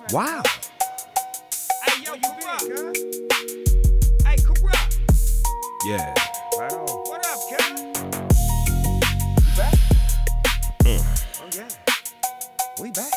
Wow. Hey, yo, Corrupt. Hey, Corrupt. Yeah. Right on. What up, cuz? You back? Oh, yeah. We back.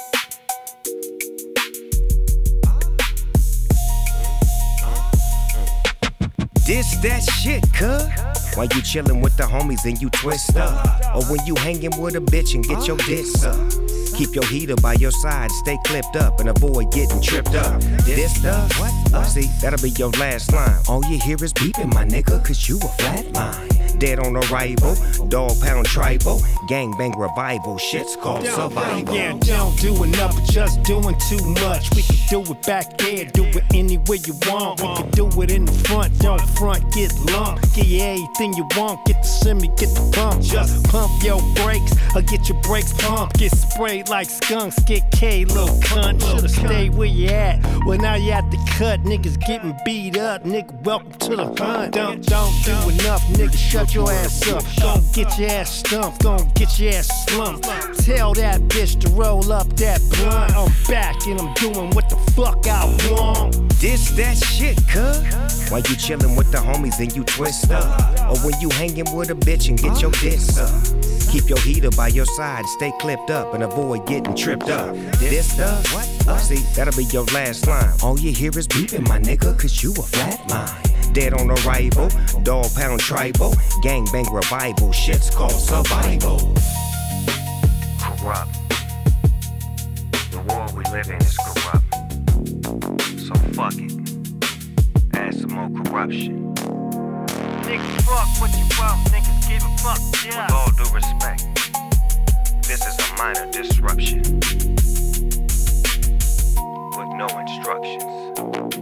This that shit, cuz. While you chillin' with the homies and you twist up. Or when you hangin' with a bitch and get your dick sucked. Keep your heater by your side, stay clipped up and avoid getting tripped up. This stuff, what? See, that'll be your last line. All you hear is beeping, my nigga, cause you a flatline. Dead on arrival, dog pound tribal, gangbang revival, shit's called survival. Yeah, don't do enough, but just doing too much. We can do it back there, do it anywhere you want. We can do it in the front, don't front, get lumped. Get you anything you want, get the semi, get the pump. Just pump your brakes, or get your brakes pumped. Get sprayed like skunks, get K, little cunt. Should've stayed where you at. Well, now you at the cut, niggas getting beat up. Nigga, welcome to the hunt. Don't do enough, nigga, shut your ass up. Gon' get your ass stumped, gon' get your ass slumped. Tell that bitch to roll up that blunt. I'm back and I'm doing what the fuck I want. This that shit, cuz. While you chillin' with the homies and you twist up. Or when you hangin' with a bitch and get your dick sucked. Keep your heater by your side, stay clipped up and avoid getting tripped up. This stuff, what? See, that'll be your last line. All you hear is beeping, my nigga, cause you a flatline. Dead on arrival, dog pound tribal, gangbang revival, shit's called survival. Corrupt. The world we live in is corrupt. So fuck it. Add some more corruption. Niggas fuck what you want, niggas give a fuck, yeah. With all due respect, this is a minor disruption with no instructions.